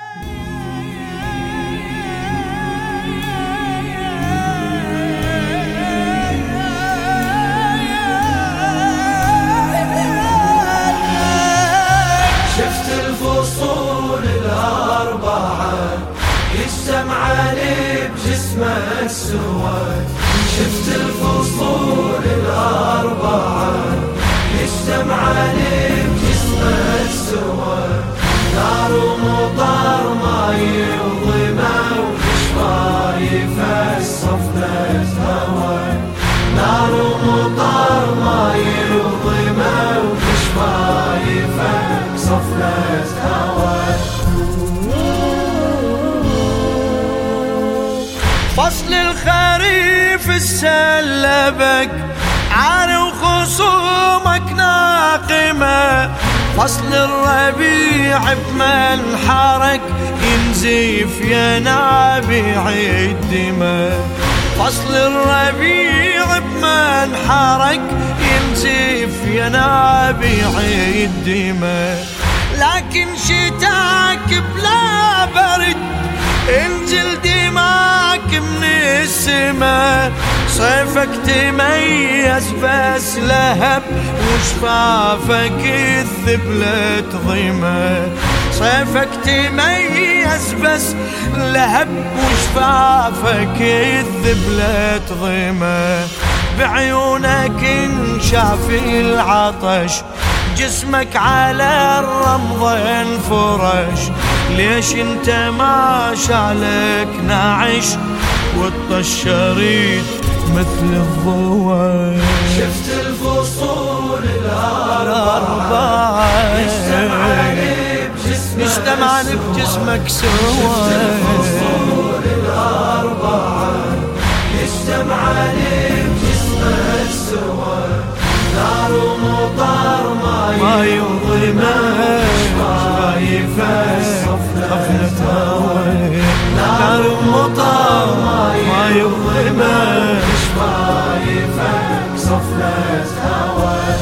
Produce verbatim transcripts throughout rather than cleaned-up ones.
شفت الفصول الأربعة يجتمعن بجسمك سوا، شفت الفصول الأربعة يجتمعن بجسمك سوا، نار ومطر ماي وظما وشفايفك صفنة هوا، نار ومطر ماي وظما وشفايفك صفنة هوا. فصل الخريف السلبك عار وخصومك ناقمة، فصل الربيع بمنحرك ينزف ينابيع الدماء، فصل الربيع بمنحرك ينزف ينابيع الدماء، لكن شتاك بلا برد انزل دماك من السماء، صيفك تميز بس لهب وشفافك الذبلة ضيمة، صيفك تميز بس لهب وشفافك الذبلة ضيمة، بعيونك انشاف العطش جسمك على الرمض انفرش، ليش انت ما شعلك ناعش والطشريد مثل الضوء. شفت الفصول الأربعة يجتمعن بجسمك سوا، شفت الفصول الأربعة يجتمعن بجسمك سوا، نار ومطر ماي وظما شفايفك صفنة هوا، نار ومطر ماي وظما شفايفك صفنة هوا.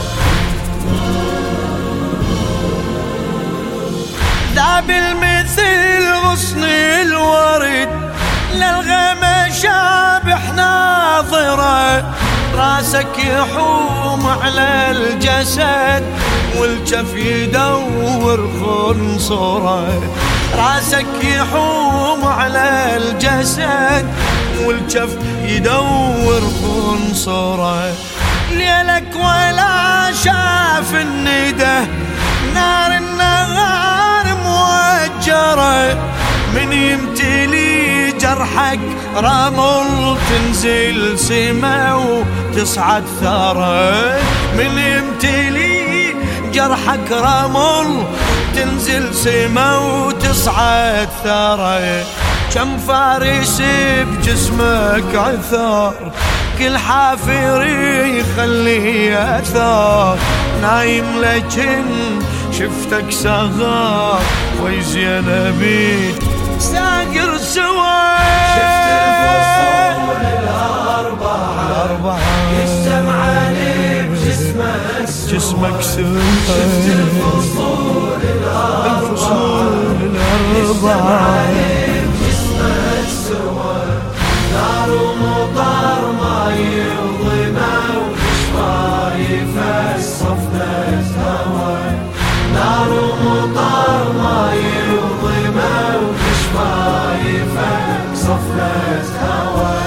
ذاب المثل غصن الورد للغما شابح ناظره، راسك يحوم على الجسد والجف يدور خنصره، راسك يحوم على الجسد والجف يدور خنصره، ليلك ولا شاف الندى نار النهار موجره، من يمتلي جرحك رمل تنزل سما وتصعد ثرى، من يمتلي جرحك رمل تنزل سما وتصعد ثرى، كم فارس بجسمك عثار كل حافر يخلي اثار، نايم لكن شفتك سهر ويزين بيك ساقر سوا. شفت الفصول الأربعة يجتمعن بجسمك سوا، جسمك سوا، شفت الفصول الأربعة يجتمعن بجسمك سوا، نار ومطر ماي وظما وشفايفك صفنة هوا، نار ومطر ماي وظما وشفايفك صفنة هوا.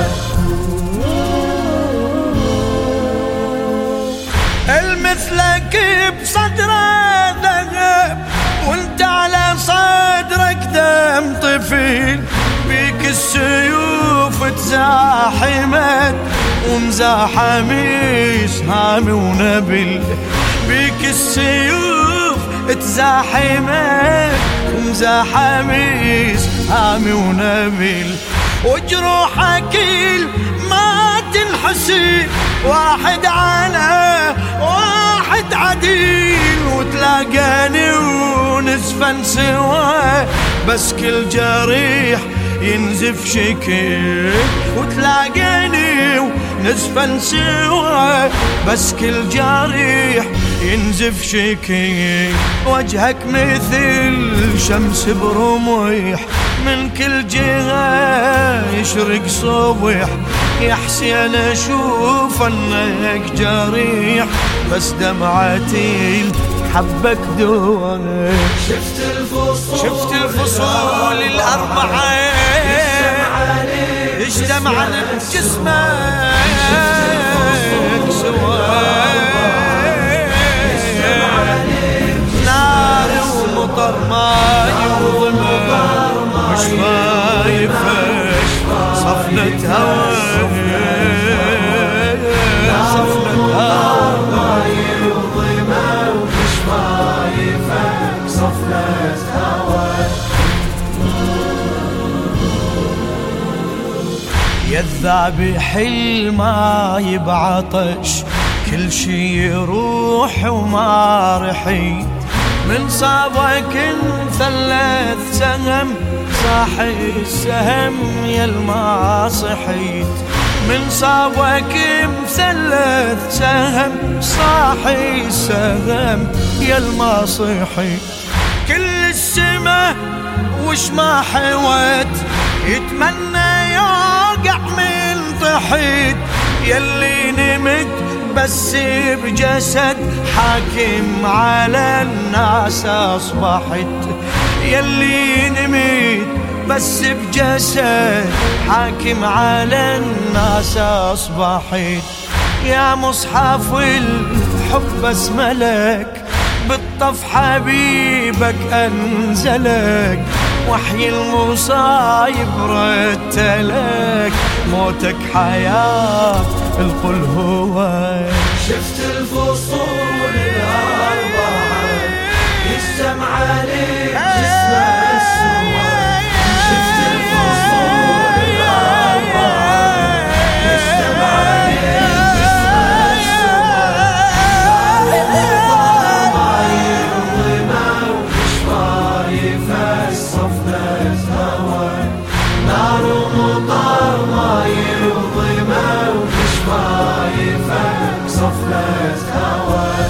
المثلك بصدره ذهب وانت على صدرك دم طفيل، بيك السيوف تزاحمت ومزاحم سهام ونبل، بيك السيوف تزاحمت ومزاحم سهام ونبل، وجروحك ما تنحسي واحد على واحد عديل، وتلاقاني ونزفن سوا بس كل جريح ينزف شكل، وتلاقاني ونزفن سوا بس كل جريح ينزف شكل، وجهك مثل شمس برميح من كل جهة يشرق صبح. يا حسين اشوف انك جريح بس دمعتي حبك دوام. شفت الفصول شفت الفصول الأربعة يجتمع على جسمك سواك. نار ومطر ماي وظلمة مش شايفك صفنة هواك. صفنة هواك يا الذابح الماي بعطش كل شي يروح وما رحيت. من صابك انثلث سهم صاحي السهم يا الما صحيت. من صابك مثلث سهم صاحي السهم يا الما صحيت. كل السما وش ما حوت يتمنى يوقع من تحت. يلي نمت بس بجسد حاكم على الناس أصبحت. يلي نمت بس بجسد حاكم على الناس أصبحت. يا مصحف الحب اسملك بالطف حبيبك أنزلك. وحي المصايب رتلك موتك حياة القل هو. شفت الفصول الأربعة يجتمع عليك جسمك السواد. شفت الفصول الأربعة يجتمع عليك جسمك السواد. نار ومطر ظلمة ومش طايفة صفنة هواك. نار ومطر ماي وظلمة ومش طايفة صفنة هواك.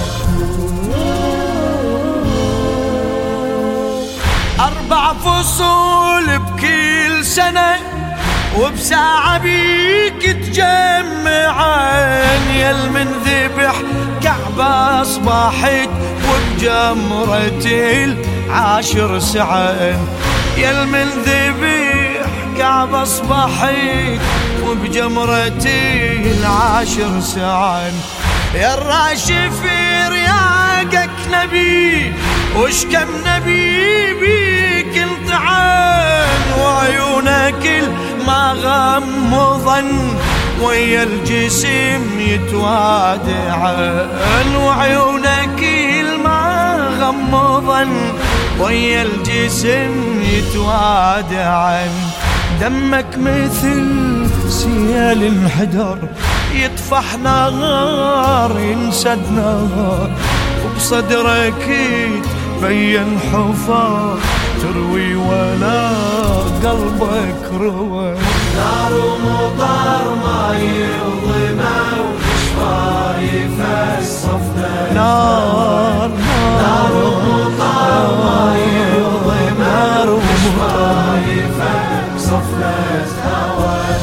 أربع فصول بكل سنة وبساعة بيك تجمعان. يا المن ذبح كعبة أصبحت وبجمرة العاشر سعان. يا المن ذبح كعبة أصبحت وبجمرة العاشر سعان. يا الراشف رياقك نبي وش كم نبي بيك امتحان. وعيونك ما غمضن ويا الجسم يتوادعن. وعيونك ما غمضن ويا الجسم يتوادعن. دمك مثل سيال انحدر يطفح نار ينسد نار. وبصدرك تبين حفار تروي ولا قلبك روى. نار ومطر ماي وظلمة ومش طايفة الصفنة. نار نار ومطر ماي وظلمة ومش طايفة صفنة هواك.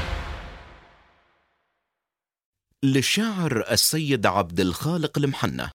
للشاعر السيد عبد الخالق المحنة.